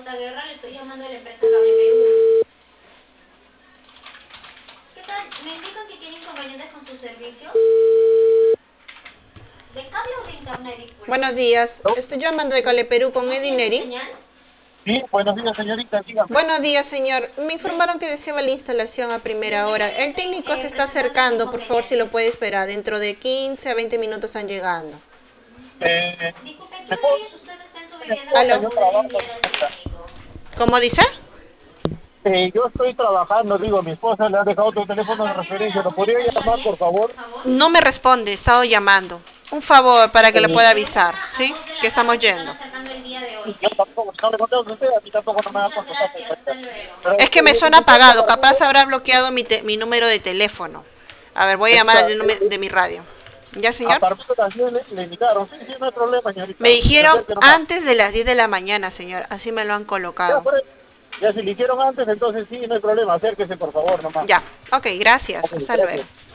J. Guerra, le estoy llamando de la empresa Cable Perú. ¿Qué tal? Me indican que tiene inconvenientes con su servicio. ¿De cable o de internet? Disculpe. Buenos días, ¿No? estoy llamando de Cable Perú con ¿No tiene Edineri. señal? Sí, buenos días, señorita, dígame. Buenos días, señor. Me informaron que deseaba la instalación a primera hora. El técnico se está acercando, por favor, si lo puede esperar. Dentro de 15 a 20 minutos están llegando. Disculpe, ¿en qué ¿Me puedo horarios usted está en su mi vivienda esposa? para ¿Aló? Yo poder trabajo, enviar al señorita. técnico? ¿Cómo dice? Yo estoy trabajando, digo, mi esposa le ha dejado tu ¿A teléfono de partir de referencia. la ¿Lo 1 podría estaría llamar, bien, por favor? por favor? No me responde, he estado llamando. Un favor para que le Eh, pueda De 1 avisar, a ¿sí? 2 de Que la estamos tarde se están yendo. acercando el día de hoy. yo tampoco, si no le contesto a usted, a mí tampoco no me va a Muchas contestar, gracias, señorita. hasta luego. Pero Es que me suena mi tiempo apagado, perdido, capaz habrá bloqueado mi número de teléfono. A ver, voy a llamar señorita, al número de mi radio. ¿Ya, a señor? partir de las 10 le invitaron. Sí, sí, no hay problema, Me señorita. Que se dijeron acerque nomás. antes de las 10 de la mañana, señor. Así me lo han Ya, colocado. ya si le hicieron antes, entonces sí, no hay problema. Acérquese, por favor, nomás. Ya, ok, gracias. Ok, Hasta luego. gracias.